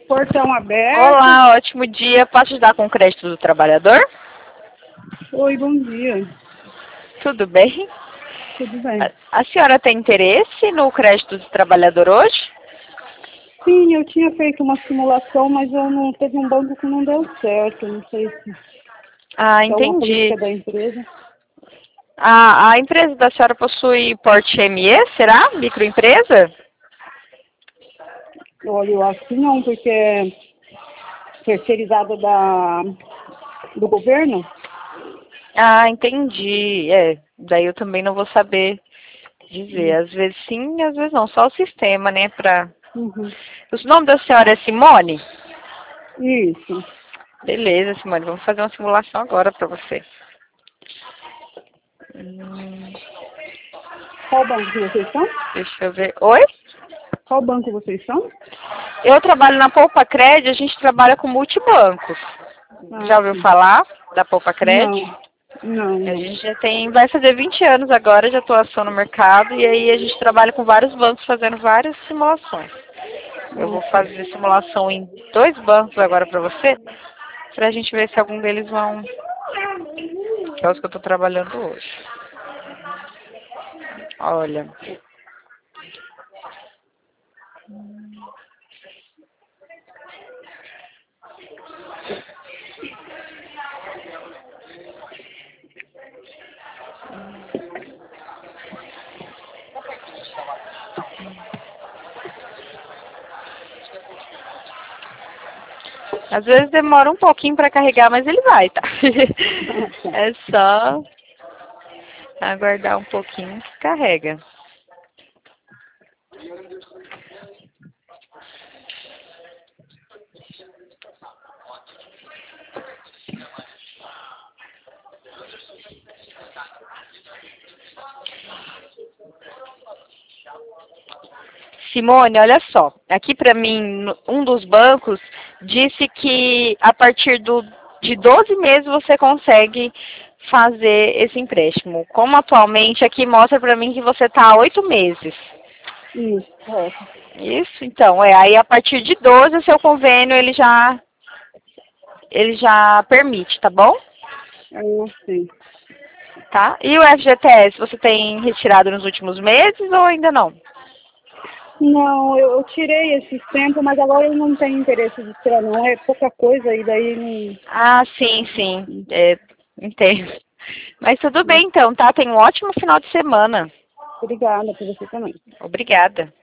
Portão aberto. Olá, ótimo dia. Posso ajudar com o crédito do trabalhador? Oi, bom dia. Tudo bem? Tudo bem? A senhora tem interesse no crédito do trabalhador hoje? Sim, eu tinha feito uma simulação, mas eu não teve um banco que não deu certo. Não sei se Ah, é uma entendi. política da empresa. A empresa da senhora possui porte ME, será? Microempresa? Olha, eu acho que não, porque é terceirizada do governo. Ah, entendi. Daí eu também não vou saber dizer. Às vezes sim, às vezes não. Só o sistema, né? Uhum. O nome da senhora é Simone? Isso. Beleza, Simone. Vamos fazer uma simulação agora para você. Qual banco que vocês são? Deixa eu ver. Oi? Qual banco vocês são? Eu trabalho na Poupa Cred, a gente trabalha com multibancos. Já ouviu Sim. falar da Poupa Cred? A Não. gente já vai fazer 20 anos agora de atuação no mercado e aí a gente trabalha com vários bancos fazendo várias simulações. Eu vou fazer simulação em 2 bancos agora para você, para a gente ver se algum deles vão, que é os que eu estou trabalhando hoje. Olha. Às vezes demora um pouquinho para carregar, mas ele vai, tá? É só aguardar um pouquinho que carrega. Simone, olha só, aqui para mim, um dos bancos disse que a partir de 12 meses você consegue fazer esse empréstimo. Como atualmente aqui mostra para mim que você está há 8 meses. Isso, correto. Isso, então, aí a partir de 12 o seu convênio ele já permite, tá bom? Eu sei. Tá? E o FGTS, você tem retirado nos últimos meses ou ainda não? Não, eu tirei esses tempos, mas agora eu não tenho interesse de tirar, não. É pouca coisa e daí não. Ah, sim, entendo. Mas tudo bem então, tá? Tenha um ótimo final de semana. Obrigada por você também. Obrigada.